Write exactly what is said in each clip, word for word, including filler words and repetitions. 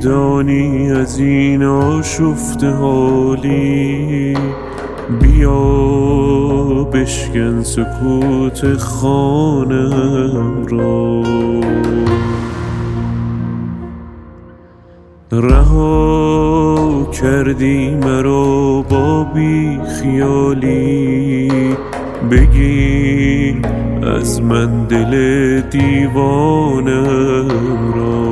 میدانی از این آشفته حالی، بیا بشکن سکوت خانم را. رها کردی مرا با بی خیالی، بگیر از من دل دیوانم را.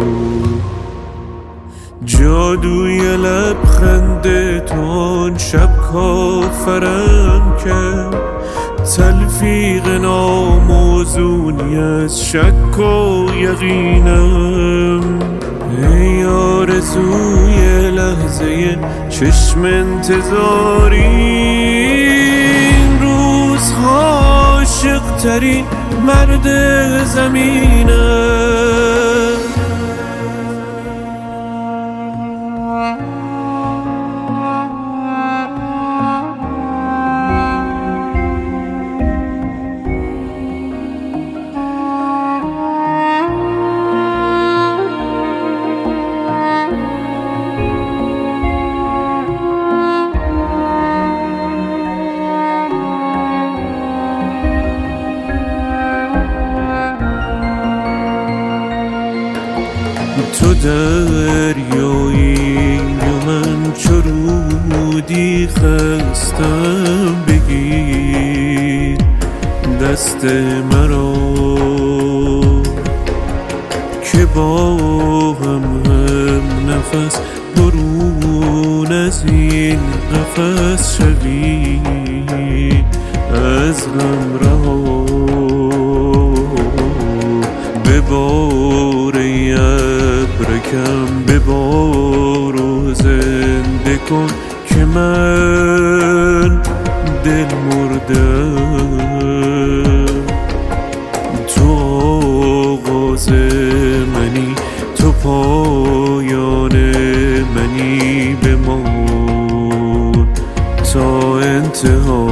جادوی لبخند تو آن شب کافرم کرد، تلفیق ناموزونی از شک و یقینم. ای آرزوی لحظه چشم انتظاری، این روزها عاشق ترین مرد زمینم. تو دریایی و من چرودی، خستم بگیر دست مرا که با هم هم نفس برون از این قفس شوی، از غم رها بباره ابرکم ببار و زنده کن که من دل مردم. تو آغاز منی، تو پایان منی، بمان تا انتها.